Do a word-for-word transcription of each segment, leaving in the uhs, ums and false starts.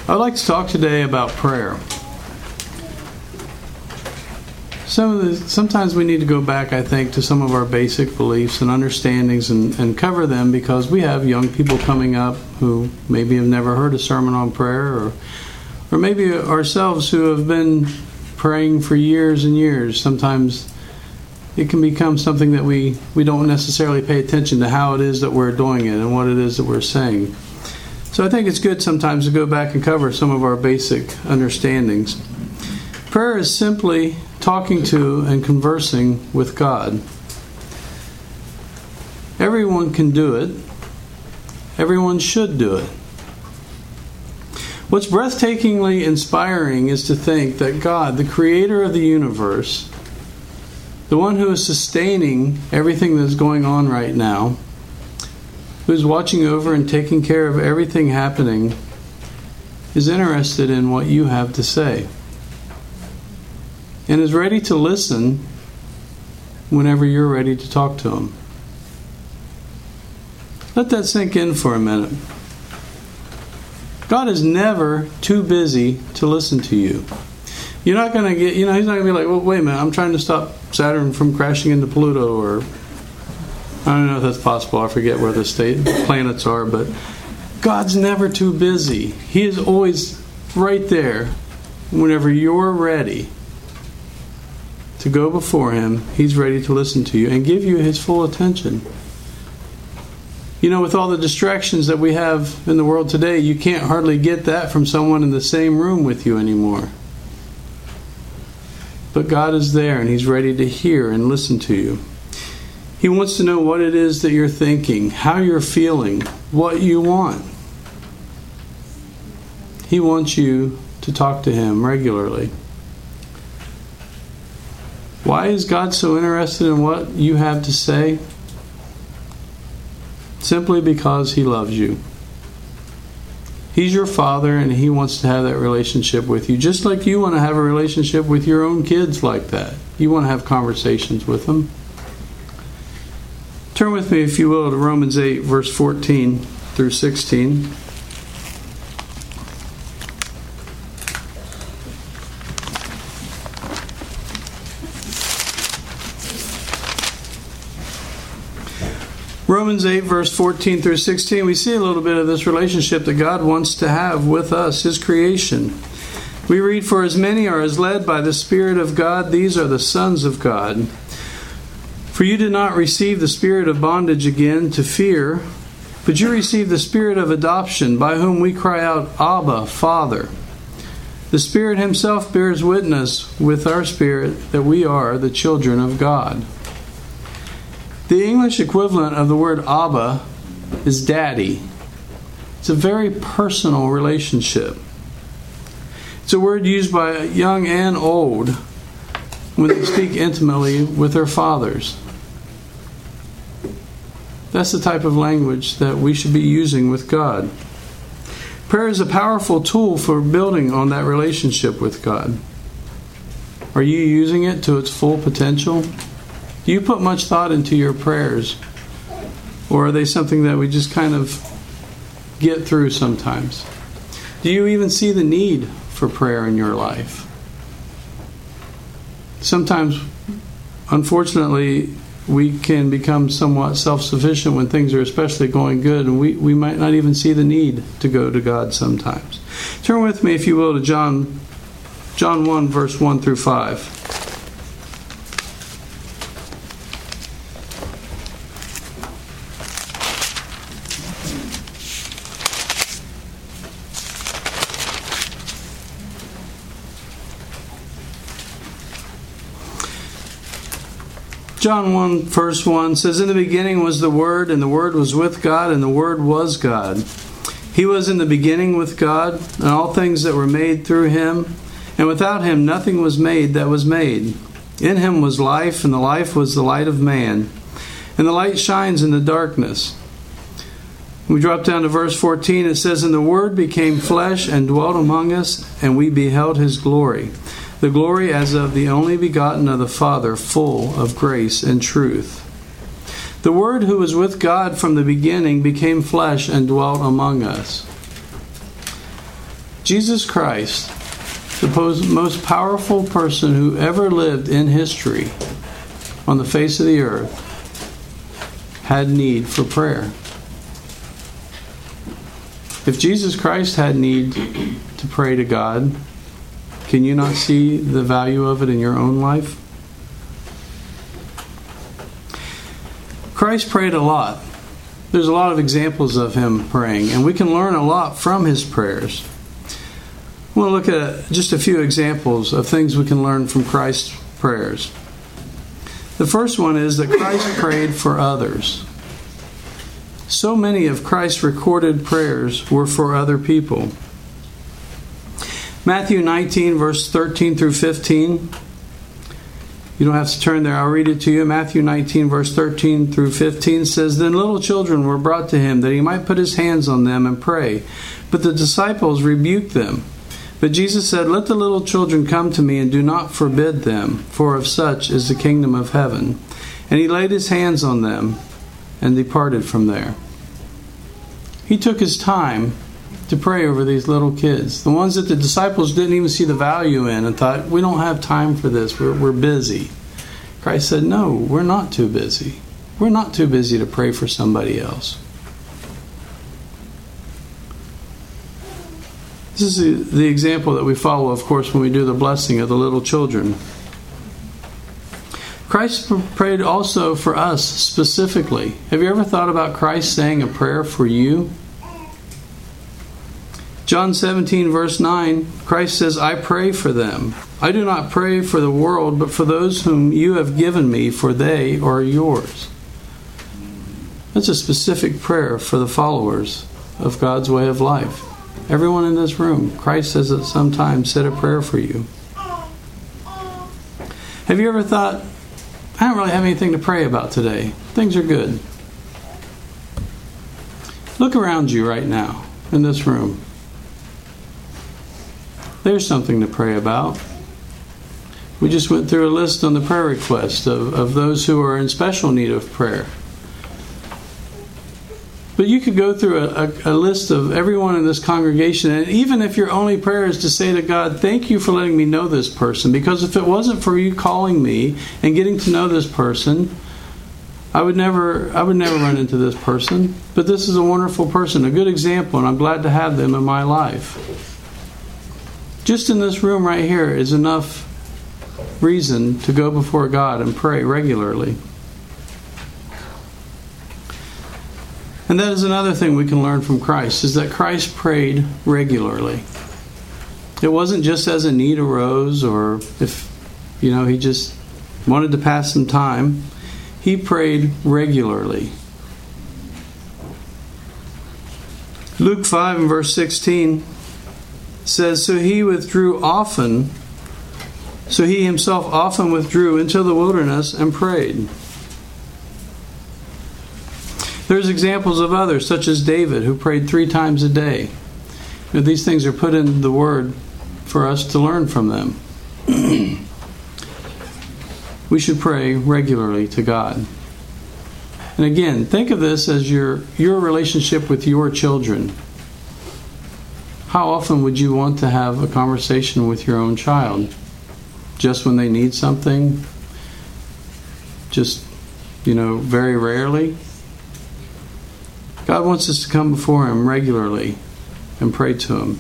I would like to talk today about prayer. Some of the, sometimes we need to go back, I think, to some of our basic beliefs and understandings and, and cover them, because we have young people coming up who maybe have never heard a sermon on prayer, or, or maybe ourselves who have been praying for years and years. Sometimes it can become something that we, we don't necessarily pay attention to how it is that we're doing it and what it is that we're saying. So I think it's good sometimes to go back and cover some of our basic understandings. Prayer is simply talking to and conversing with God. Everyone can do it. Everyone should do it. What's breathtakingly inspiring is to think that God, the creator of the universe, the one who is sustaining everything that's going on right now, who is watching over and taking care of everything happening, is interested in what you have to say, and is ready to listen whenever you're ready to talk to him. Let that sink in for a minute. God is never too busy to listen to you. You're not going to get, you know, he's not going to be like, well, wait a minute, I'm trying to stop Saturn from crashing into Pluto, or I don't know if that's possible. I forget where the state the planets are, but God's never too busy. He is always right there whenever you're ready to go before him. He's ready to listen to you and give you his full attention. You know, with all the distractions that we have in the world today, you can't hardly get that from someone in the same room with you anymore. But God is there, and he's ready to hear and listen to you. He wants to know what it is that you're thinking, how you're feeling, what you want. He wants you to talk to him regularly. Why is God so interested in what you have to say? Simply because he loves you. He's your father, and he wants to have that relationship with you, just like you want to have a relationship with your own kids like that. You want to have conversations with them. Turn with me, if you will, to Romans eight, verse fourteen through sixteen. Romans eight, verse fourteen through sixteen, we see a little bit of this relationship that God wants to have with us, his creation. We read, "For as many are as led by the Spirit of God, these are the sons of God. For you did not receive the spirit of bondage again to fear, but you received the spirit of adoption, by whom we cry out, Abba, Father. The Spirit himself bears witness with our spirit that we are the children of God." The English equivalent of the word Abba is daddy. It's a very personal relationship. It's a word used by young and old when they speak intimately with their fathers. That's the type of language that we should be using with God. Prayer is a powerful tool for building on that relationship with God. Are you using it to its full potential? Do you put much thought into your prayers? Or are they something that we just kind of get through sometimes? Do you even see the need for prayer in your life? Sometimes, unfortunately, we can become somewhat self-sufficient when things are especially going good, and we, we might not even see the need to go to God sometimes. Turn with me, if you will, to John, John one, verse one through five. John one, verse one says, "In the beginning was the Word, and the Word was with God, and the Word was God. He was in the beginning with God, and all things that were made through him, and without him nothing was made that was made. In him was life, and the life was the light of man. And the light shines in the darkness." We drop down to verse fourteen. It says, "And the Word became flesh and dwelt among us, and we beheld his glory. The glory as of the only begotten of the Father, full of grace and truth." The Word who was with God from the beginning became flesh and dwelt among us. Jesus Christ, the most powerful person who ever lived in history on the face of the earth, had need for prayer. If Jesus Christ had need to pray to God, can you not see the value of it in your own life? Christ prayed a lot. There's a lot of examples of him praying, and we can learn a lot from his prayers. We'll look at just a few examples of things we can learn from Christ's prayers. The first one is that Christ prayed for others. So many of Christ's recorded prayers were for other people. Matthew nineteen, verse thirteen through fifteen. You don't have to turn there. I'll read it to you. Matthew nineteen, verse thirteen through fifteen says, Then little children were brought to him, that he might put his hands on them and pray. But the disciples rebuked them. But Jesus said, Let the little children come to me, and do not forbid them, for of such is the kingdom of heaven. And he laid his hands on them, and departed from there. He took his time to pray over these little kids, the ones that the disciples didn't even see the value in and thought, we don't have time for this, we're, we're busy. Christ said, no, we're not too busy. We're not too busy to pray for somebody else. This is the example that we follow, of course, when we do the blessing of the little children. Christ prayed also for us specifically. Have you ever thought about Christ saying a prayer for you? John seventeen, verse nine, Christ says, I pray for them. I do not pray for the world, but for those whom you have given me, for they are yours. That's a specific prayer for the followers of God's way of life. Everyone in this room, Christ has at some time said a prayer for you. Have you ever thought, I don't really have anything to pray about today. Things are good. Look around you right now in this room. There's something to pray about. We just went through a list on the prayer request of, of those who are in special need of prayer. But you could go through a, a, a list of everyone in this congregation, and even if your only prayer is to say to God, thank you for letting me know this person, because if it wasn't for you calling me and getting to know this person, I would never I would never run into this person. But this is a wonderful person, a good example, and I'm glad to have them in my life. Just in this room right here is enough reason to go before God and pray regularly. And that is another thing we can learn from Christ, is that Christ prayed regularly. It wasn't just as a need arose, or if, you know, he just wanted to pass some time. He prayed regularly. Luke five and verse sixteen says, So he withdrew often, so he himself often withdrew into the wilderness and prayed. There's examples of others, such as David, who prayed three times a day. You know, these things are put in the Word for us to learn from them. We should pray regularly to God. And again, think of this as your, your relationship with your children. How often would you want to have a conversation with your own child? Just when they need something? Just, you know, very rarely? God wants us to come before Him regularly and pray to Him.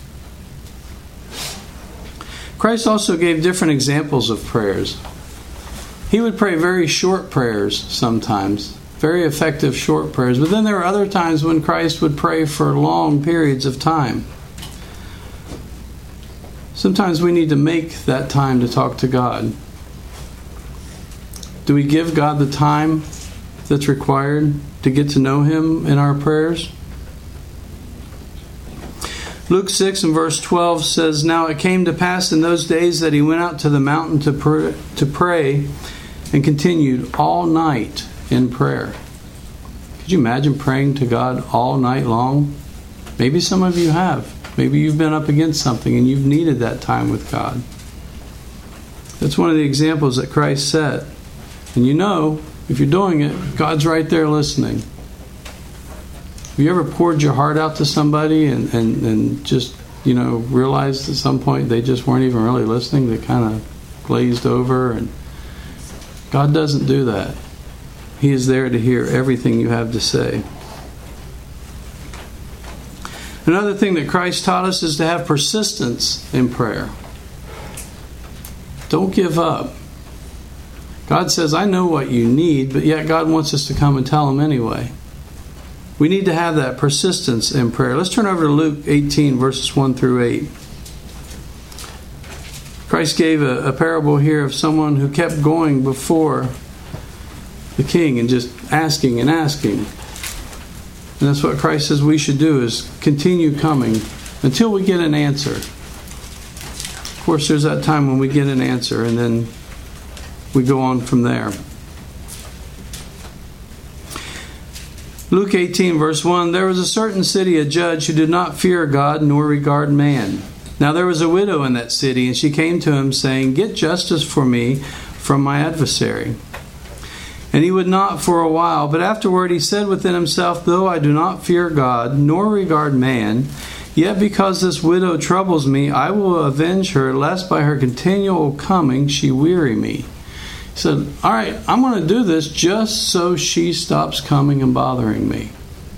Christ also gave different examples of prayers. He would pray very short prayers sometimes, very effective short prayers, but then there were other times when Christ would pray for long periods of time. Sometimes we need to make that time to talk to God. Do we give God the time that's required to get to know Him in our prayers? Luke six and verse twelve says, Now it came to pass in those days that he went out to the mountain to pray, to pray and continued all night in prayer. Could you imagine praying to God all night long? Maybe some of you have. Maybe you've been up against something and you've needed that time with God. That's one of the examples that Christ set. And you know, if you're doing it, God's right there listening. Have you ever poured your heart out to somebody and, and, and just you know, realized at some point they just weren't even really listening. They kind of glazed over. And God doesn't do that. He is there to hear everything you have to say. Another thing that Christ taught us is to have persistence in prayer. Don't give up. God says, I know what you need, but yet God wants us to come and tell Him anyway. We need to have that persistence in prayer. Let's turn over to Luke eighteen, verses one through eight. Christ gave a, a parable here of someone who kept going before the king and just asking and asking. And that's what Christ says we should do, is continue coming until we get an answer. Of course, there's that time when we get an answer, and then we go on from there. Luke eighteen, verse one, there was a certain city, a judge who did not fear God nor regard man. Now there was a widow in that city, and she came to him, saying, get justice for me from my adversary. And he would not for a while, but afterward he said within himself, though I do not fear God nor regard man, yet because this widow troubles me, I will avenge her, lest by her continual coming she weary me. He said, all right, I'm going to do this just so she stops coming and bothering me.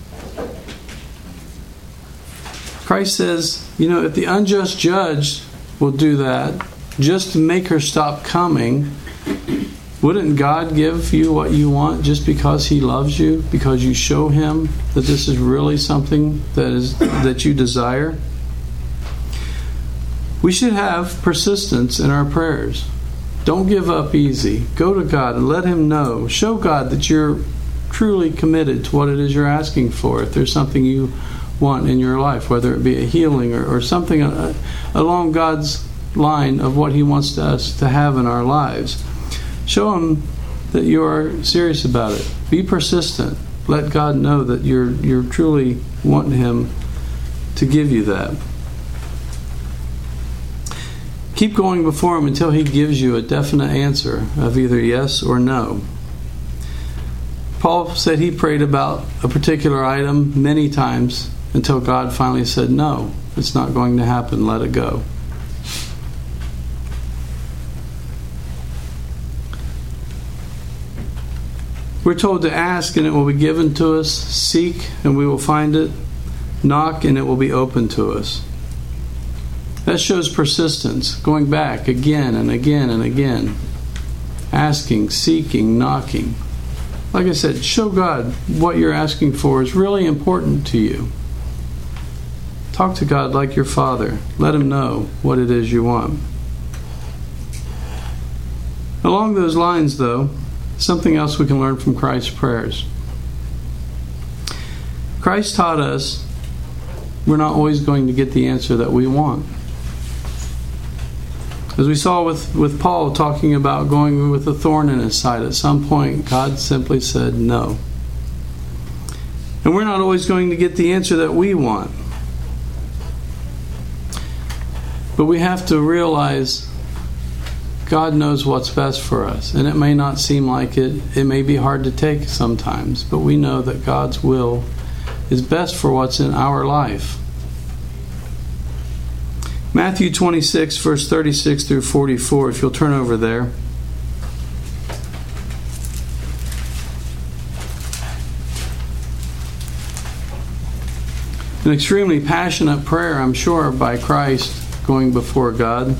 Christ says, you know, if the unjust judge will do that just to make her stop coming, wouldn't God give you what you want just because He loves you? Because you show Him that this is really something that is that you desire? We should have persistence in our prayers. Don't give up easy. Go to God and let Him know. Show God that you're truly committed to what it is you're asking for. If there's something you want in your life, whether it be a healing or, or something uh, along God's line of what He wants us to have in our lives. Show Him that you are serious about it. Be persistent. Let God know that you're you're truly wanting Him to give you that. Keep going before Him until He gives you a definite answer of either yes or no. Paul said he prayed about a particular item many times until God finally said, no, it's not going to happen. Let it go. We're told to ask and it will be given to us, seek and we will find it, knock and it will be open to us. That shows persistence, going back again and again and again, asking, seeking, knocking. Like I said, show God what you're asking for is really important to you. Talk to God like your Father. Let Him know what it is you want. Along those lines, though, something else we can learn from Christ's prayers. Christ taught us we're not always going to get the answer that we want. As we saw with, with Paul talking about going with a thorn in his side, at some point God simply said no. And we're not always going to get the answer that we want. But we have to realize God knows what's best for us. And it may not seem like it. It may be hard to take sometimes. But we know that God's will is best for what's in our life. Matthew twenty-six, verse thirty-six through forty-four, if you'll turn over there. An extremely passionate prayer, I'm sure, by Christ going before God.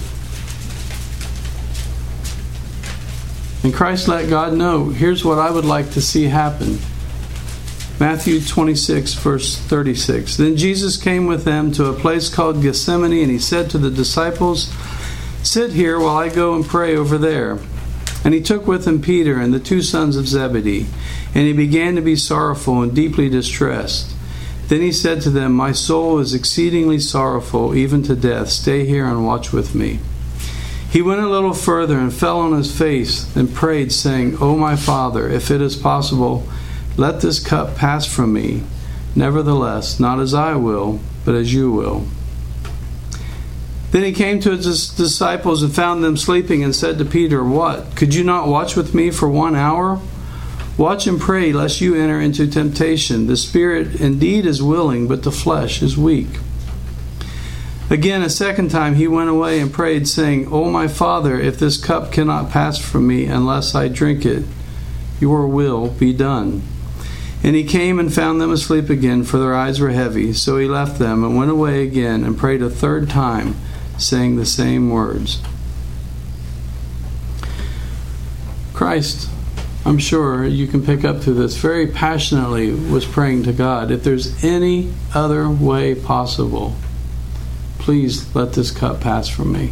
And Christ let God know, here's what I would like to see happen. Matthew twenty-six, verse thirty-six. Then Jesus came with them to a place called Gethsemane, and He said to the disciples, sit here while I go and pray over there. And He took with Him Peter and the two sons of Zebedee, and He began to be sorrowful and deeply distressed. Then He said to them, my soul is exceedingly sorrowful, even to death. Stay here and watch with me. He went a little further and fell on His face and prayed, saying, O my Father, if it is possible, let this cup pass from me. Nevertheless, not as I will, but as you will. Then He came to His disciples and found them sleeping and said to Peter, what? Could you not watch with me for one hour? Watch and pray, lest you enter into temptation. The spirit indeed is willing, but the flesh is weak. Again, a second time he went away and prayed, saying, O my Father, if this cup cannot pass from me unless I drink it, your will be done. And he came and found them asleep again, for their eyes were heavy. So he left them and went away again and prayed a third time, saying the same words. Christ, I'm sure you can pick up through this, very passionately was praying to God, if there's any other way possible, please let this cup pass from me.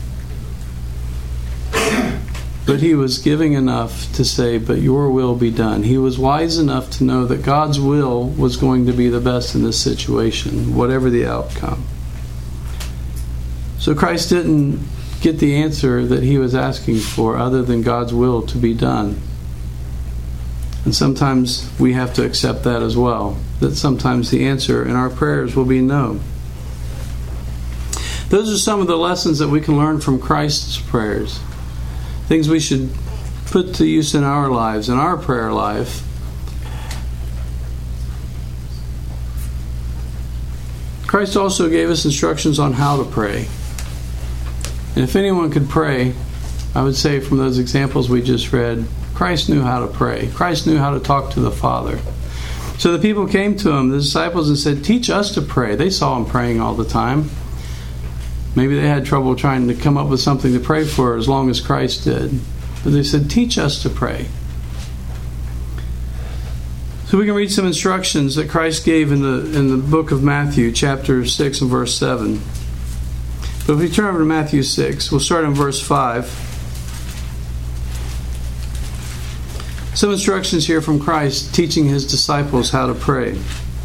But he was giving enough to say, but your will be done. He was wise enough to know that God's will was going to be the best in this situation, whatever the outcome. So Christ didn't get the answer that he was asking for other than God's will to be done. And sometimes we have to accept that as well, that sometimes the answer in our prayers will be no. Those are some of the lessons that we can learn from Christ's prayers. Things we should put to use in our lives, in our prayer life. Christ also gave us instructions on how to pray. And if anyone could pray, I would say from those examples we just read, Christ knew how to pray. Christ knew how to talk to the Father. So the people came to him, the disciples, and said, teach us to pray. They saw him praying all the time. Maybe they had trouble trying to come up with something to pray for as long as Christ did. But they said, teach us to pray. So we can read some instructions that Christ gave in the in the book of Matthew, chapter six and verse seven. But if we turn over to Matthew six, we'll start in verse five. Some instructions here from Christ teaching his disciples how to pray.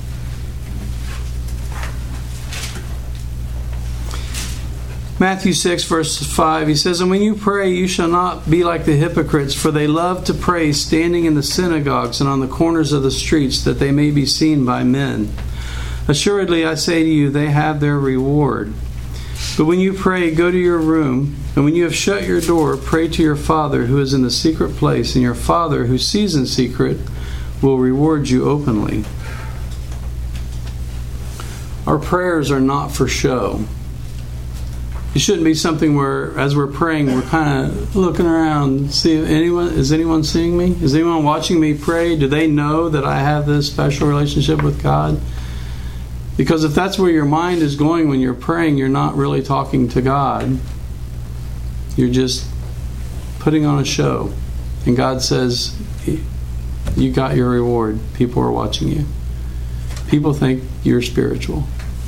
Matthew six, verse five, he says, and when you pray, you shall not be like the hypocrites, for they love to pray standing in the synagogues and on the corners of the streets, that they may be seen by men. Assuredly, I say to you, they have their reward. But when you pray, go to your room, and when you have shut your door, pray to your Father who is in the secret place, and your Father who sees in secret will reward you openly. Our prayers are not for show. It shouldn't be something where, as we're praying, we're kind of looking around, see if anyone is anyone seeing me? Is anyone watching me pray? Do they know that I have this special relationship with God? Because if that's where your mind is going when you're praying, you're not really talking to God. You're just putting on a show. And God says, you got your reward. People are watching you. People think you're spiritual.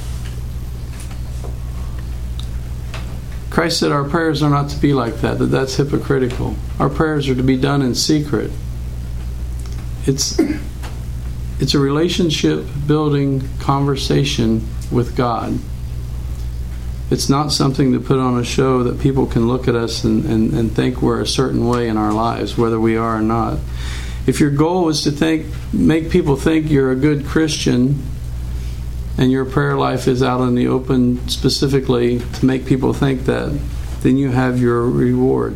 Christ said our prayers are not to be like that, that that's hypocritical. Our prayers are to be done in secret. It's it's a relationship building conversation with God. It's not something to put on a show that people can look at us and, and, and think we're a certain way in our lives, whether we are or not. If your goal is to think, make people think you're a good Christian, and your prayer life is out in the open specifically to make people think that, then you have your reward.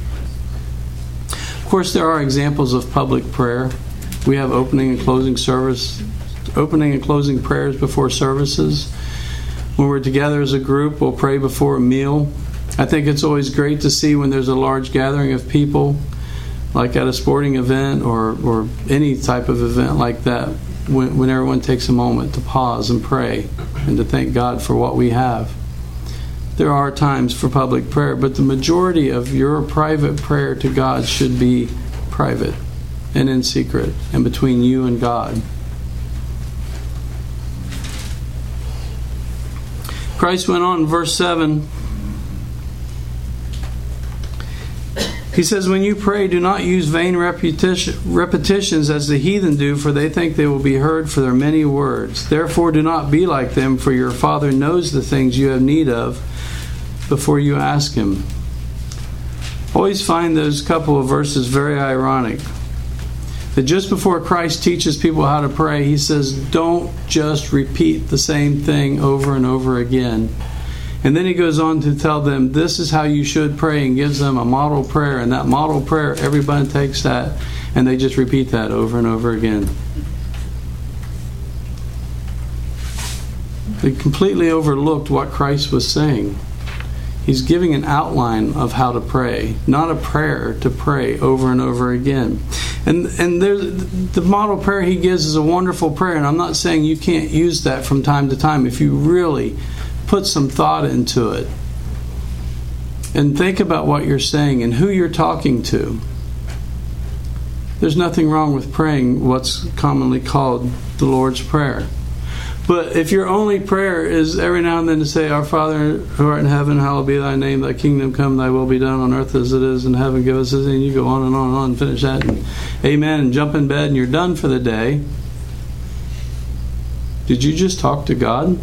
Of course, there are examples of public prayer. We have opening and closing service, opening and closing prayers before services. When we're together as a group, we'll pray before a meal. I think it's always great to see when there's a large gathering of people, like at a sporting event or, or any type of event like that, when, when everyone takes a moment to pause and pray and to thank God for what we have. There are times for public prayer, but the majority of your private prayer to God should be private and in secret and between you and God. Christ went on in verse seven. He says, when you pray, do not use vain repetition, repetitions as the heathen do, for they think they will be heard for their many words. Therefore, do not be like them, for your Father knows the things you have need of before you ask Him. Always find those couple of verses very ironic. That just before Christ teaches people how to pray, He says, don't just repeat the same thing over and over again. And then He goes on to tell them, this is how you should pray, and gives them a model prayer. And that model prayer, everybody takes that, and they just repeat that over and over again. They completely overlooked what Christ was saying. He's giving an outline of how to pray, not a prayer to pray over and over again. And and there's, the model prayer he gives is a wonderful prayer, and I'm not saying you can't use that from time to time if you really put some thought into it. And think about what you're saying and who you're talking to. There's nothing wrong with praying what's commonly called the Lord's Prayer. But if your only prayer is every now and then to say, Our Father who art in heaven, hallowed be thy name, thy kingdom come, thy will be done on earth as it is in heaven, give us this, and you go on and on and on and finish that, and amen, and jump in bed and you're done for the day. Did you just talk to God?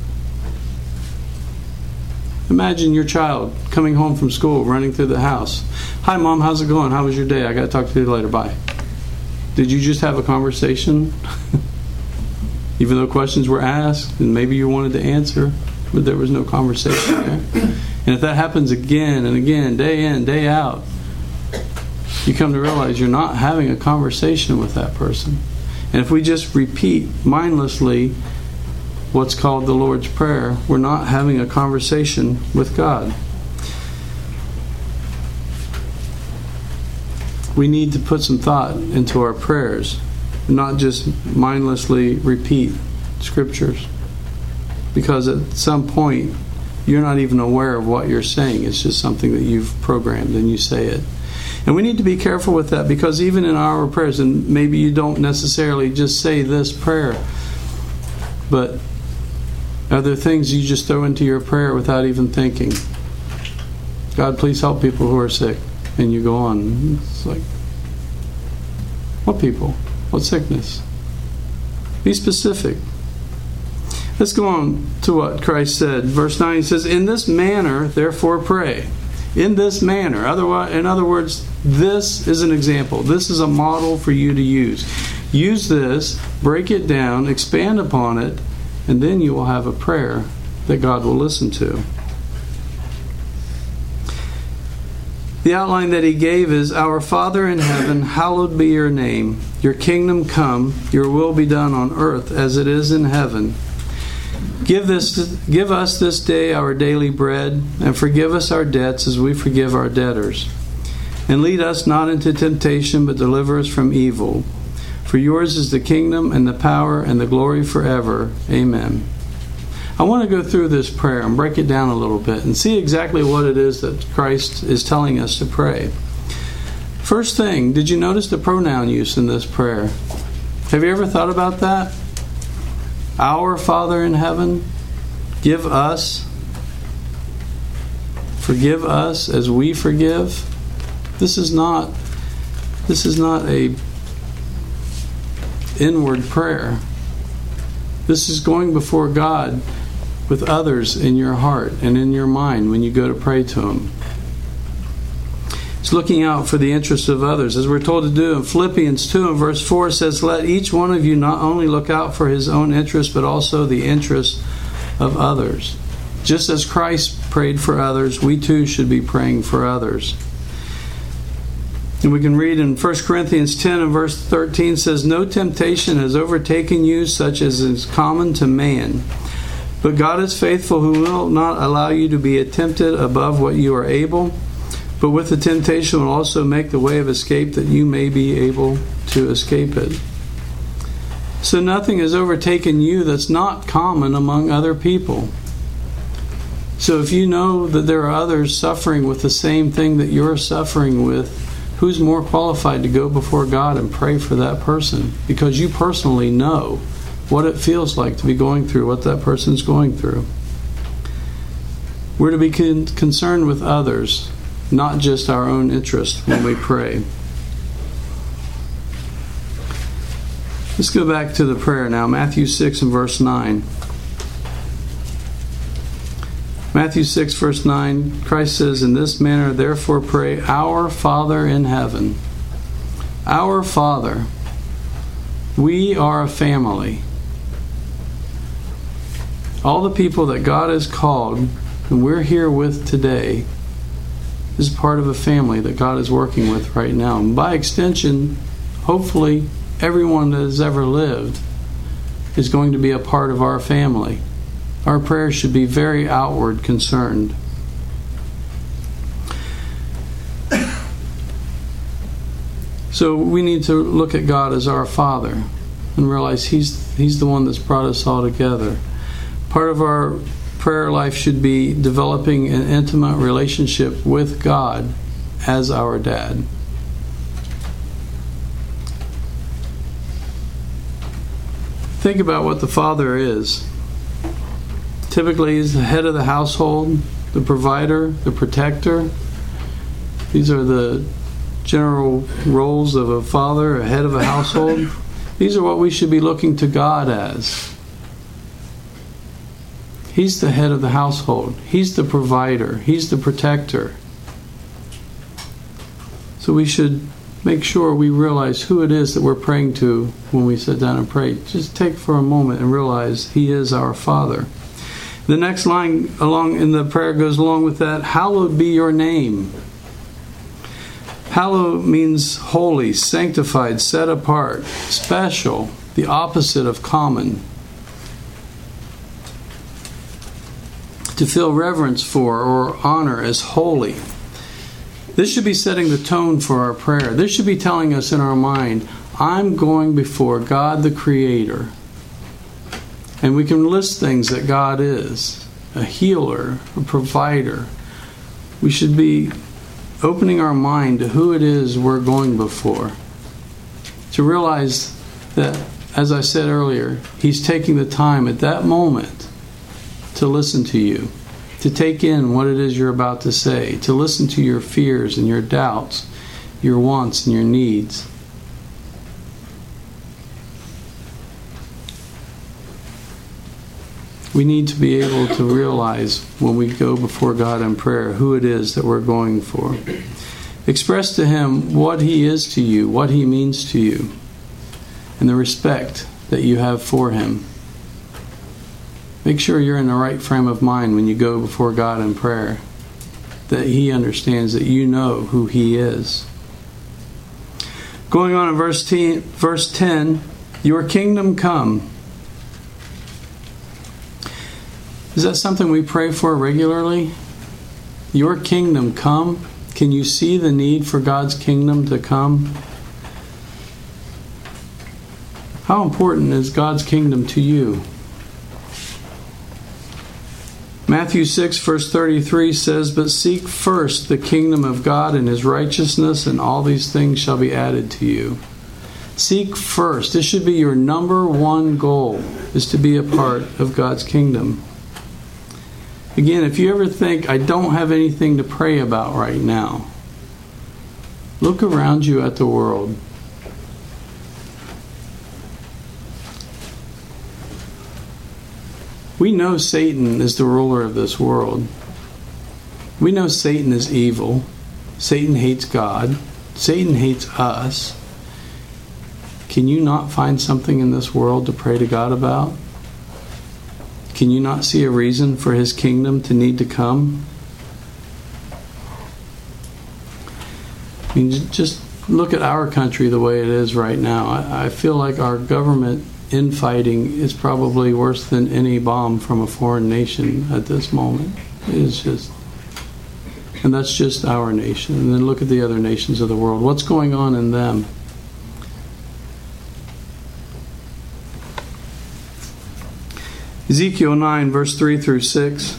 Imagine your child coming home from school, running through the house. Hi, Mom, how's it going? How was your day? I got to talk to you later. Bye. Did you just have a conversation? Even though questions were asked and maybe you wanted to answer, but there was no conversation there. And if that happens again and again, day in, day out, you come to realize you're not having a conversation with that person. And if we just repeat mindlessly what's called the Lord's Prayer, we're not having a conversation with God. We need to put some thought into our prayers, not just mindlessly repeat scriptures, because at some point you're not even aware of what you're saying. It's just something that you've programmed and you say it. And we need to be careful with that, because even in our prayers, and maybe you don't necessarily just say this prayer, but are there things you just throw into your prayer without even thinking? God, please help people who are sick. And you go on. It's like, what people? What sickness? Be specific. Let's go on to what Christ said. Verse nine, he says, In this manner, therefore, pray. In this manner. Otherwise, in other words, this is an example. This is a model for you to use. Use this, break it down, expand upon it, and then you will have a prayer that God will listen to. The outline that he gave is, Our Father in heaven, hallowed be your name. Your kingdom come, your will be done on earth as it is in heaven. Give this, give us this day our daily bread, and forgive us our debts as we forgive our debtors. And lead us not into temptation, but deliver us from evil. For yours is the kingdom and the power and the glory forever. Amen. I want to go through this prayer and break it down a little bit and see exactly what it is that Christ is telling us to pray. First thing, did you notice the pronoun use in this prayer? Have you ever thought about that? Our Father in heaven, give us, forgive us as we forgive. This is not, this is not a inward prayer. This is going before God with others in your heart and in your mind when you go to pray to Him. It's looking out for the interests of others, as we're told to do in Philippians two and verse four says, Let each one of you not only look out for his own interest, but also the interest of others. Just as Christ prayed for others, we too should be praying for others. And we can read in First Corinthians ten and verse thirteen says, No temptation has overtaken you such as is common to man. But God is faithful, who will not allow you to be tempted above what you are able, but with the temptation will also make the way of escape that you may be able to escape it. So nothing has overtaken you that's not common among other people. So if you know that there are others suffering with the same thing that you're suffering with, who's more qualified to go before God and pray for that person? Because you personally know what it feels like to be going through what that person's going through. We're to be con- concerned with others, not just our own interest when we pray. Let's go back to the prayer now. Matthew six and verse nine. Matthew six verse nine, Christ says, In this manner therefore pray, Our Father in heaven. Our Father. We are a family. All the people that God has called and we're here with today is part of a family that God is working with right now. And by extension, hopefully everyone that has ever lived is going to be a part of our family. Our prayers should be very outward concerned. So we need to look at God as our Father and realize He's He's the one that's brought us all together. Part of our prayer life should be developing an intimate relationship with God as our dad. Think about what the father is. Typically, he's the head of the household, the provider, the protector. These are the general roles of a father, a head of a household. These are what we should be looking to God as. He's the head of the household. He's the provider. He's the protector. So we should make sure we realize who it is that we're praying to when we sit down and pray. Just take for a moment and realize He is our Father. The next line along in the prayer goes along with that. Hallowed be your name. Hallowed means holy, sanctified, set apart, special, the opposite of common. To feel reverence for or honor as holy. This should be setting the tone for our prayer. This should be telling us in our mind, I'm going before God the Creator. And we can list things that God is. A healer, a provider. We should be opening our mind to who it is we're going before. To realize that, as I said earlier, He's taking the time at that moment to listen to you, to take in what it is you're about to say, to listen to your fears and your doubts, your wants and your needs. We need to be able to realize when we go before God in prayer who it is that we're going for. Express to Him what He is to you, what He means to you, and the respect that you have for Him. Make sure you're in the right frame of mind when you go before God in prayer, that He understands that you know who He is. Going on in verse ten, your kingdom come. Is that something we pray for regularly? Your kingdom come? Can you see the need for God's kingdom to come? How important is God's kingdom to you? Matthew six verse thirty-three says, but seek first the kingdom of God and His righteousness, and all these things shall be added to you. Seek first. This should be your number one goal, is to be a part of God's kingdom. Again, if you ever think, I don't have anything to pray about right now, look around you at the world. We know Satan is the ruler of this world. We know Satan is evil. Satan hates God. Satan hates us. Can you not find something in this world to pray to God about? Can you not see a reason for His kingdom to need to come? I mean, just look at our country the way it is right now. I, I feel like our government infighting is probably worse than any bomb from a foreign nation at this moment. It's just, and that's just our nation. And then look at the other nations of the world. What's going on in them? Ezekiel nine, verse three through six.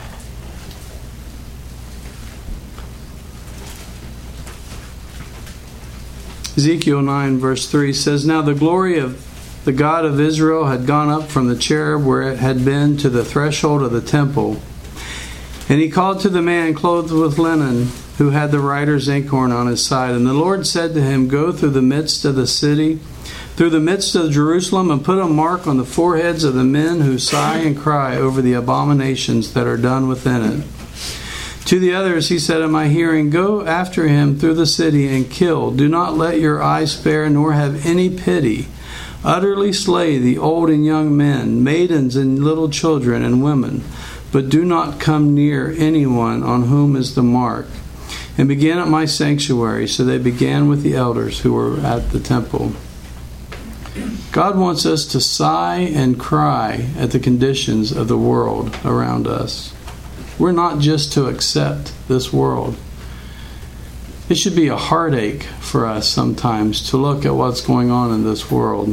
Ezekiel nine, verse three says, now the glory of the God of Israel had gone up from the cherub where it had been to the threshold of the temple. And He called to the man clothed with linen, who had the writer's inkhorn on his side. And the Lord said to him, go through the midst of the city, through the midst of Jerusalem, and put a mark on the foreheads of the men who sigh and cry over the abominations that are done within it. To the others He said in my hearing, go after him through the city and kill. Do not let your eyes spare, nor have any pity. Utterly slay the old and young men, maidens and little children and women, but do not come near anyone on whom is the mark. And begin at my sanctuary. So they began with the elders who were at the temple. God wants us to sigh and cry at the conditions of the world around us. We're not just to accept this world. It should be a heartache for us sometimes to look at what's going on in this world.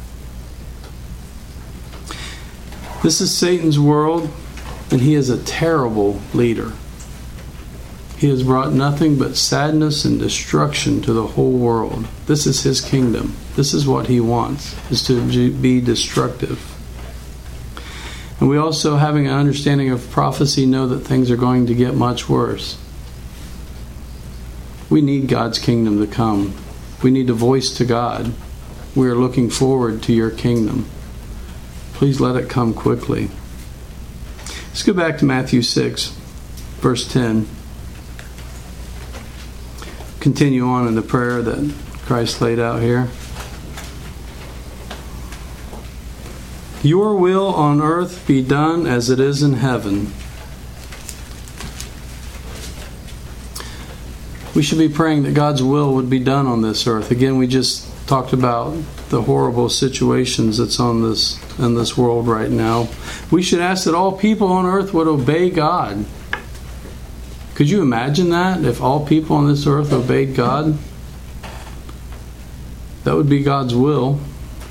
This is Satan's world, and he is a terrible leader. He has brought nothing but sadness and destruction to the whole world. This is his kingdom. This is what he wants, is to be destructive. And we also, having an understanding of prophecy, know that things are going to get much worse. We need God's kingdom to come. We need to voice to God, we are looking forward to your kingdom. Please let it come quickly. Let's go back to Matthew six, verse ten. Continue on in the prayer that Christ laid out here. Your will on earth be done as it is in heaven. We should be praying that God's will would be done on this earth. Again, we just talked about the horrible situations that's on this in this world right now. We should ask that all people on earth would obey God. Could you imagine that? If all people on this earth obeyed God? That would be God's will.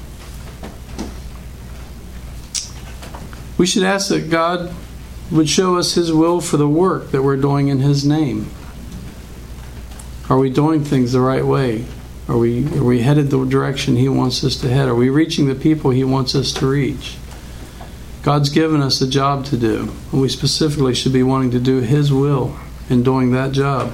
We should ask that God would show us his will for the work that we're doing in his name. Are we doing things the right way? Are we, are we headed the direction he wants us to head? Are we reaching the people he wants us to reach? God's given us a job to do, and we specifically should be wanting to do his will in doing that job.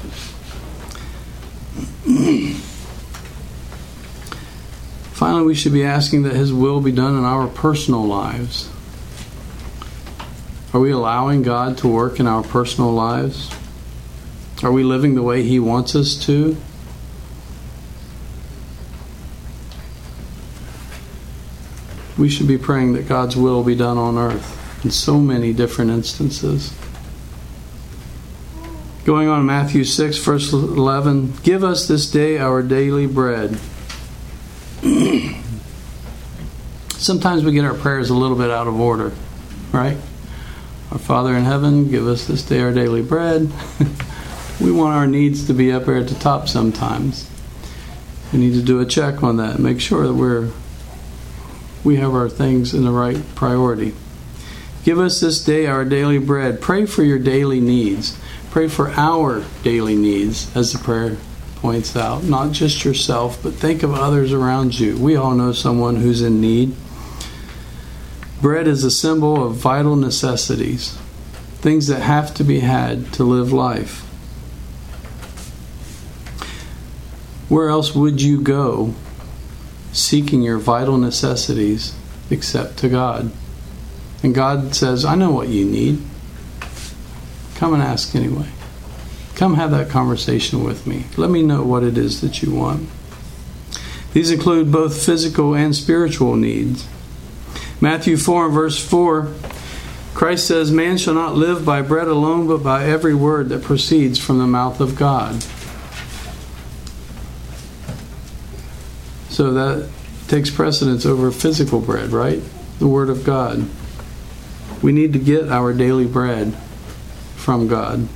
Finally, we should be asking that his will be done in our personal lives. Are we allowing God to work in our personal lives? Are we living the way he wants us to? We should be praying that God's will be done on earth in so many different instances. Going on, Matthew six, verse eleven, give us this day our daily bread. Sometimes we get our prayers a little bit out of order, right? Our Father in heaven, give us this day our daily bread. We want our needs to be up there at the top sometimes. We need to do a check on that and make sure that we're we have our things in the right priority. Give us this day our daily bread. Pray for your daily needs. Pray for our daily needs, as the prayer points out. Not just yourself, but think of others around you. We all know someone who's in need. Bread is a symbol of vital necessities, things that have to be had to live life. Where else would you go seeking your vital necessities except to God? And God says, I know what you need. Come and ask anyway. Come have that conversation with me. Let me know what it is that you want. These include both physical and spiritual needs. Matthew four and verse four, Christ says, man shall not live by bread alone, but by every word that proceeds from the mouth of God. So that takes precedence over physical bread, right? The Word of God. We need to get our daily bread from God.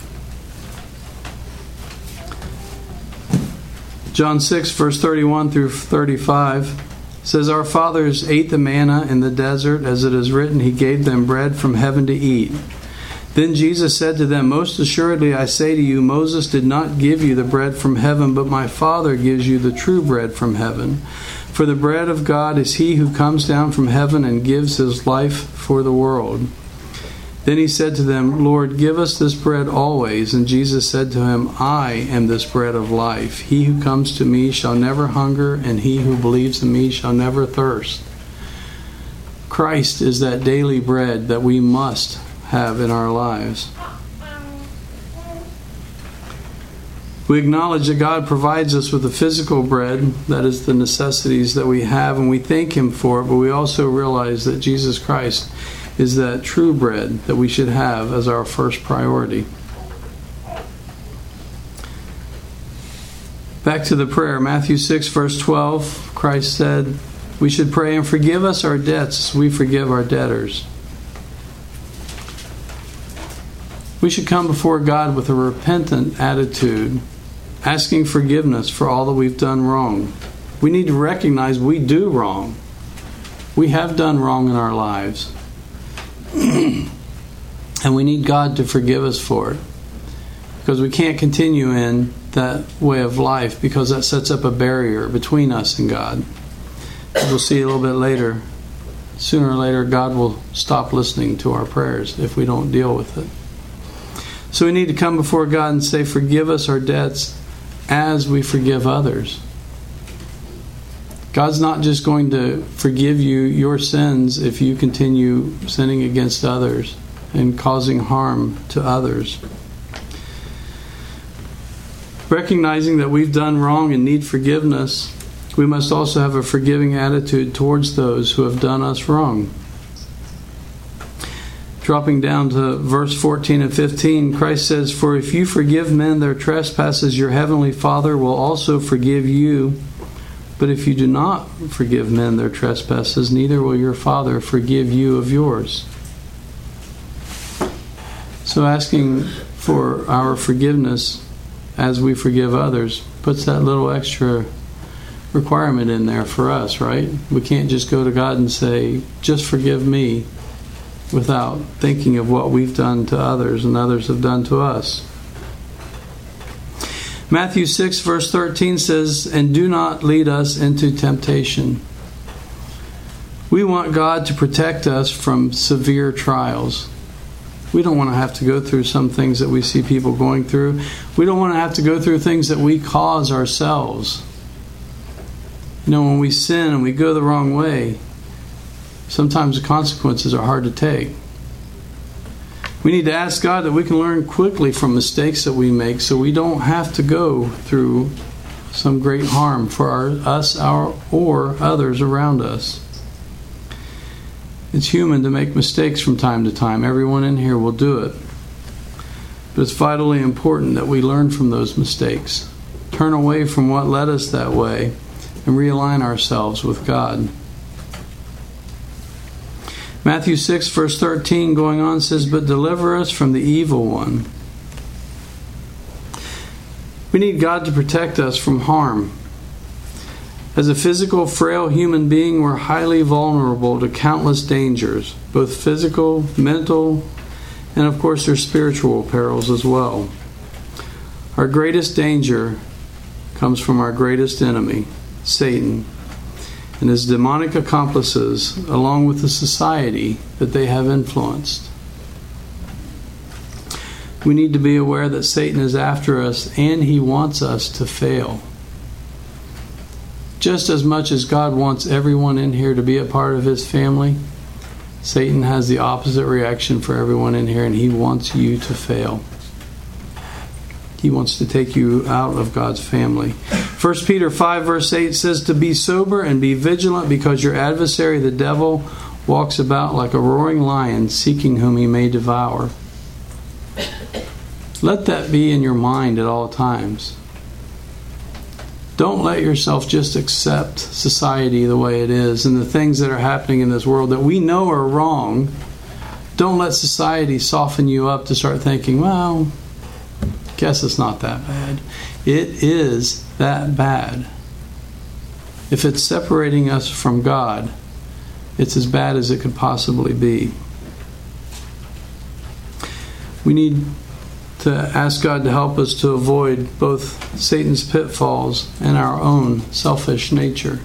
John six, verse thirty-one through thirty-five says, our fathers ate the manna in the desert, as it is written, he gave them bread from heaven to eat. Then Jesus said to them, most assuredly I say to you, Moses did not give you the bread from heaven, but my Father gives you the true bread from heaven. For the bread of God is he who comes down from heaven and gives his life for the world. Then he said to them, Lord, give us this bread always. And Jesus said to him, I am this bread of life. He who comes to me shall never hunger, and he who believes in me shall never thirst. Christ is that daily bread that we must have in our lives. We acknowledge that God provides us with the physical bread, that is the necessities that we have, and we thank him for it, but we also realize that Jesus Christ is that true bread that we should have as our first priority. Back to the prayer, Matthew six, verse twelve, Christ said, We should pray, and forgive us our debts as we forgive our debtors. We should come before God with a repentant attitude, asking forgiveness for all that we've done wrong. We need to recognize we do wrong. We have done wrong in our lives. And we need God to forgive us for it. Because we can't continue in that way of life, because that sets up a barrier between us and God. As we'll see a little bit later, sooner or later God will stop listening to our prayers if we don't deal with it. So we need to come before God and say, forgive us our debts as we forgive others. God's not just going to forgive you your sins if you continue sinning against others and causing harm to others. Recognizing that we've done wrong and need forgiveness, we must also have a forgiving attitude towards those who have done us wrong. Dropping down to verse fourteen and fifteen, Christ says, "For if you forgive men their trespasses, your heavenly Father will also forgive you. But if you do not forgive men their trespasses, neither will your Father forgive you of yours." So asking for our forgiveness as we forgive others puts that little extra requirement in there for us, right? We can't just go to God and say, just forgive me, without thinking of what we've done to others and others have done to us. Matthew six verse thirteen says, "And do not lead us into temptation." We want God to protect us from severe trials. We don't want to have to go through some things that we see people going through. We don't want to have to go through things that we cause ourselves. You know, when we sin and we go the wrong way, sometimes the consequences are hard to take. We need to ask God that we can learn quickly from mistakes that we make, so we don't have to go through some great harm for our, us our, or others around us. It's human to make mistakes from time to time. Everyone in here will do it. But it's vitally important that we learn from those mistakes, turn away from what led us that way, and realign ourselves with God. Matthew six verse thirteen going on says, "But deliver us from the evil one." We need God to protect us from harm. As a physical, frail human being, we're highly vulnerable to countless dangers, both physical, mental, and of course there's spiritual perils as well. Our greatest danger comes from our greatest enemy, Satan, and his demonic accomplices, along with the society that they have influenced. We need to be aware that Satan is after us and he wants us to fail. Just as much as God wants everyone in here to be a part of his family, Satan has the opposite reaction for everyone in here, and he wants you to fail. He wants to take you out of God's family. First Peter five verse eight says to be sober and be vigilant, because your adversary the devil walks about like a roaring lion, seeking whom he may devour. Let that be in your mind at all times. Don't let yourself just accept society the way it is and the things that are happening in this world that we know are wrong. Don't let society soften you up to start thinking, well, guess it's not that bad. It is that bad. If it's separating us from God, it's as bad as it could possibly be. We need to ask God to help us to avoid both Satan's pitfalls and our own selfish nature.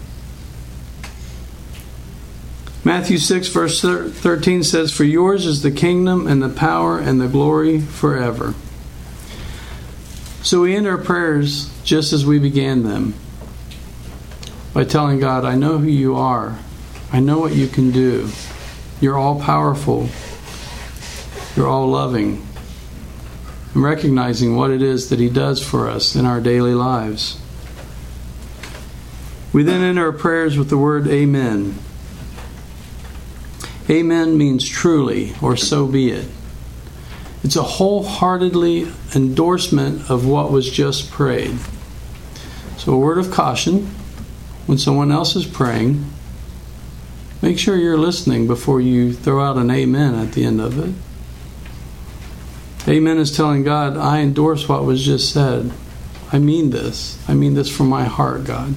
Matthew six verse thirteen says, "For yours is the kingdom and the power and the glory forever." So we end our prayers just as we began them, by telling God, I know who you are. I know what you can do. You're all powerful. You're all loving. And recognizing what it is that he does for us in our daily lives. We then end our prayers with the word Amen. Amen means truly, or so be it. It's a wholeheartedly endorsement of what was just prayed. So a word of caution: when someone else is praying, Make sure you're listening before you throw out an amen at the end of it. Amen is telling God, I endorse what was just said. I mean this. I mean this from my heart, God.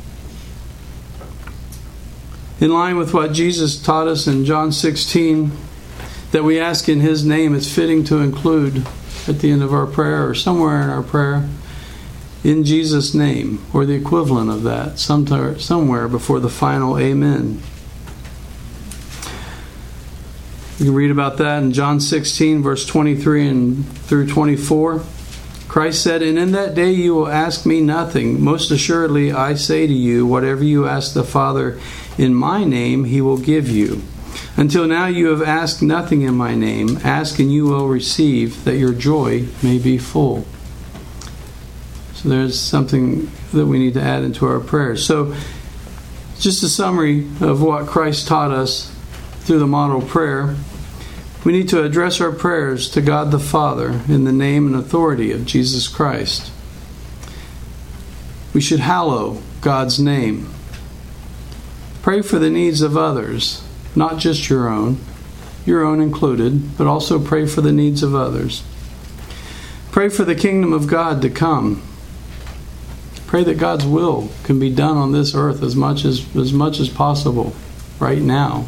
In line with what Jesus taught us in John sixteen, that we ask in His name, it's fitting to include at the end of our prayer or somewhere in our prayer, in Jesus' name, or the equivalent of that, somewhere before the final amen. You can read about that in John sixteen, verse twenty-three and through twenty-four. Christ said, "And in that day you will ask me nothing. Most assuredly I say to you, whatever you ask the Father in my name, He will give you. Until now you have asked nothing in my name. Ask and you will receive, that your joy may be full." So there's something that we need to add into our prayers. So just a summary of what Christ taught us through the model prayer. We need to address our prayers to God the Father in the name and authority of Jesus Christ. We should hallow God's name. Pray for the needs of others, not just your own, your own included, but also pray for the needs of others. Pray for the kingdom of God to come. Pray that God's will can be done on this earth as much as, as much as possible right now.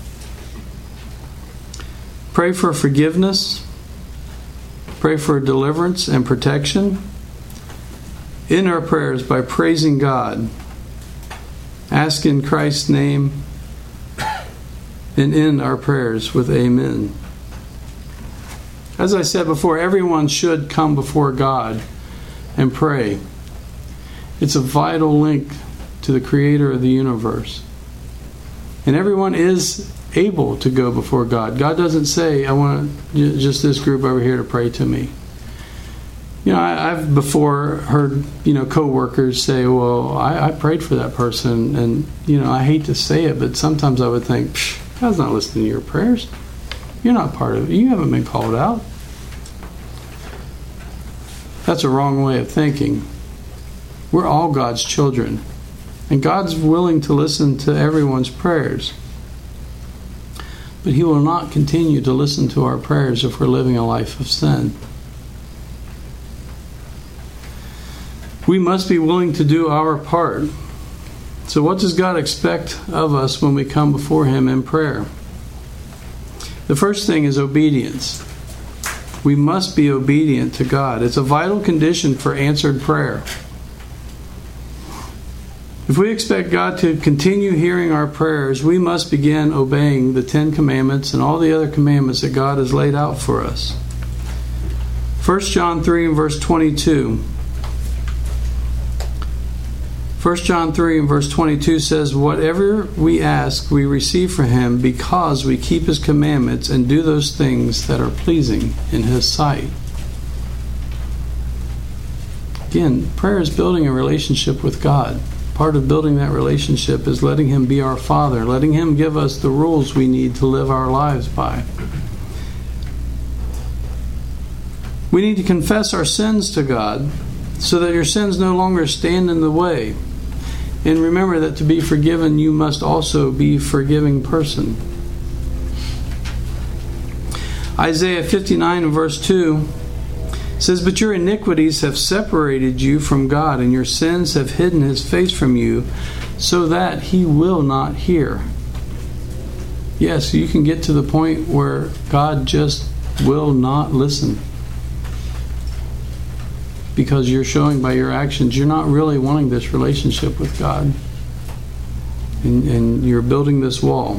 Pray for forgiveness. Pray for deliverance and protection. In our prayers by praising God. Ask in Christ's name. And in our prayers with amen. As I said before, everyone should come before God and pray. It's a vital link to the Creator of the universe. And everyone is able to go before God. God doesn't say, I want just this group over here to pray to me. You know, I, I've before heard, you know, co-workers say, well, I, I prayed for that person. And, you know, I hate to say it, but sometimes I would think, Psh, God's not listening to your prayers. You're not part of it. You haven't been called out. That's a wrong way of thinking. We're all God's children. And God's willing to listen to everyone's prayers. But He will not continue to listen to our prayers if we're living a life of sin. We must be willing to do our part. So what does God expect of us when we come before Him in prayer? The first thing is obedience. We must be obedient to God. It's a vital condition for answered prayer. If we expect God to continue hearing our prayers, we must begin obeying the Ten Commandments and all the other commandments that God has laid out for us. First John three and verse twenty-two. First John three and verse twenty-two says, "Whatever we ask, we receive from Him because we keep His commandments and do those things that are pleasing in His sight." Again, prayer is building a relationship with God. Part of building that relationship is letting Him be our Father, letting Him give us the rules we need to live our lives by. We need to confess our sins to God so that your sins no longer stand in the way. And remember that to be forgiven, you must also be a forgiving person. Isaiah fifty-nine and verse two says, "But your iniquities have separated you from God, and your sins have hidden His face from you, so that He will not hear." Yes, you can get to the point where God just will not listen. Because you're showing by your actions you're not really wanting this relationship with God. And, and you're building this wall.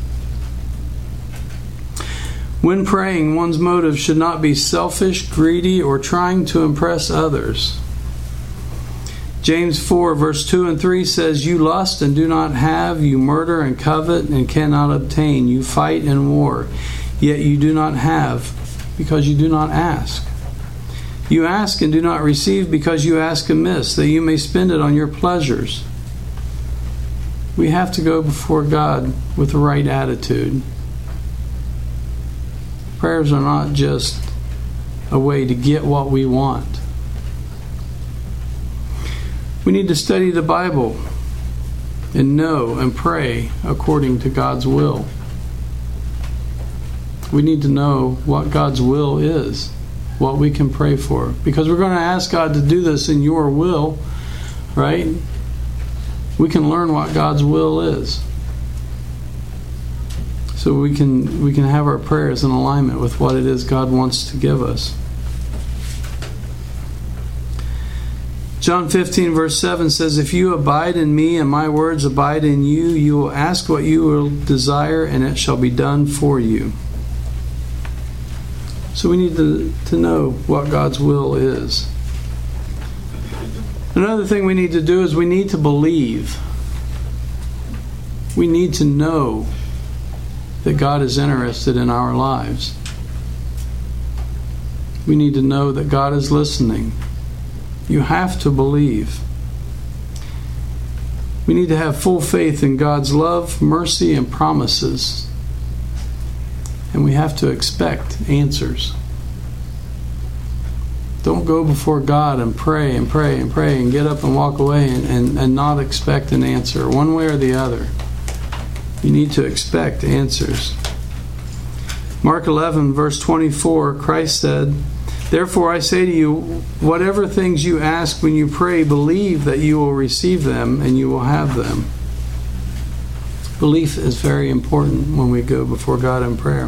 When praying, one's motive should not be selfish, greedy, or trying to impress others. James four, verse two and three says, "You lust and do not have, you murder and covet and cannot obtain, you fight and war, yet you do not have, because you do not ask. You ask and do not receive because you ask amiss, that you may spend it on your pleasures." We have to go before God with the right attitude. Prayers are not just a way to get what we want. We need to study the Bible. and know and pray according to God's will. We need to know what God's will is, what we can pray for. Because we're going to ask God to do this in your will, right? We can learn what God's will is. So we can we can have our prayers in alignment with what it is God wants to give us. John fifteen verse seven says, "If you abide in me and my words abide in you, you will ask what you will desire and it shall be done for you." So we need to, to know what God's will is. Another thing we need to do is we need to believe. We need to know that God is interested in our lives. We need to know that God is listening. You have to believe. We need to have full faith in God's love, mercy, and promises. And we have to expect answers. Don't go before God and pray and pray and pray and get up and walk away and, and, and not expect an answer, one way or the other. You need to expect answers. Mark eleven, verse twenty-four, Christ said, "Therefore I say to you, whatever things you ask when you pray, believe that you will receive them and you will have them." Belief is very important when we go before God in prayer.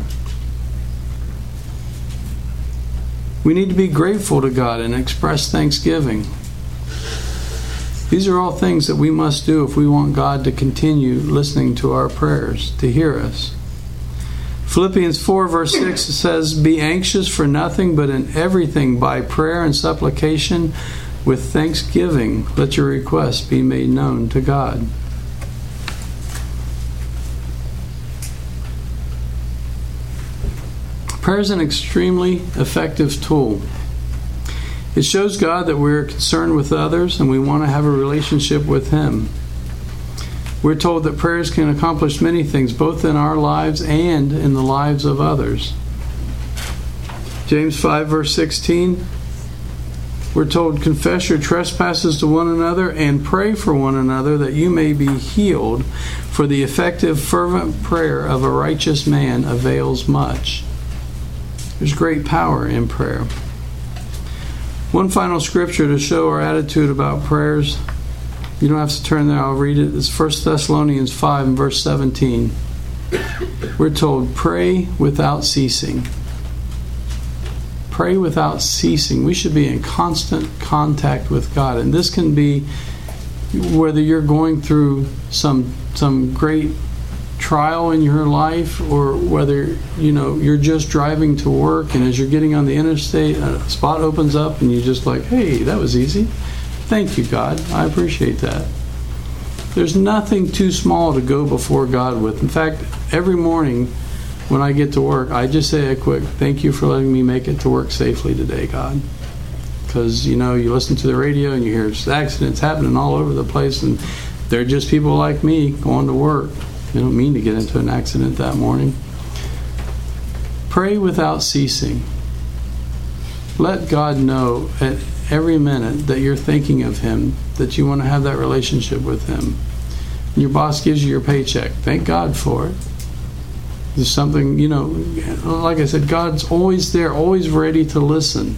We need to be grateful to God and express thanksgiving. These are all things that we must do if we want God to continue listening to our prayers, to hear us. Philippians four verse six says, "Be anxious for nothing, but in everything by prayer and supplication with thanksgiving let your requests be made known to God." Prayer is an extremely effective tool. It shows God that we're concerned with others and we want to have a relationship with Him. We're told that prayers can accomplish many things, both in our lives and in the lives of others. James five verse sixteen, we're told, "Confess your trespasses to one another and pray for one another that you may be healed, for the effective fervent prayer of a righteous man avails much." There's great power in prayer. One final scripture to show our attitude about prayers. You don't have to turn there, I'll read it. It's First Thessalonians five and verse seventeen. We're told, "Pray without ceasing." Pray without ceasing. We should be in constant contact with God. And this can be whether you're going through some some great trial in your life, or whether you know you're just driving to work and as you're getting on the interstate a spot opens up and you're just like, "Hey, that was easy. Thank you, God. I appreciate that." There's nothing too small to go before God with. In fact, every morning when I get to work, I just say a quick thank you for letting me make it to work safely today, God. Because you know you listen to the radio and you hear accidents happening all over the place, and they're just people like me going to work. They don't mean to get into an accident that morning. Pray without ceasing. Let God know at every minute that you're thinking of Him, that you want to have that relationship with Him. Your boss gives you your paycheck. Thank God for it. There's something, you know, like I said, God's always there, always ready to listen.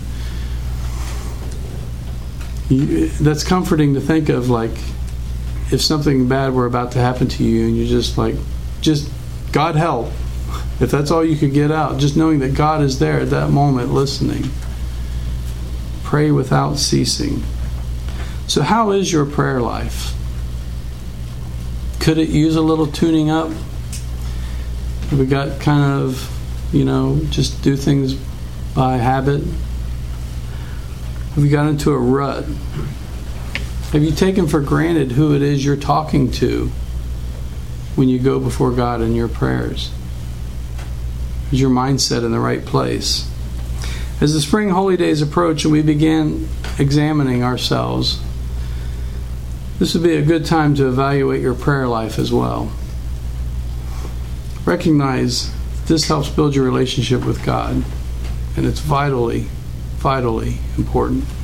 That's comforting to think of, like, if something bad were about to happen to you and you're just like, just, God help. If that's all you could get out, just knowing that God is there at that moment listening. Pray without ceasing. So how is your prayer life? Could it use a little tuning up? We got kind of, you know, just do things by habit? Have you got into a rut? Have you taken for granted who it is you're talking to when you go before God in your prayers? Is your mindset in the right place? As the spring holy days approach and we begin examining ourselves, this would be a good time to evaluate your prayer life as well. Recognize this helps build your relationship with God, and it's vitally, vitally important.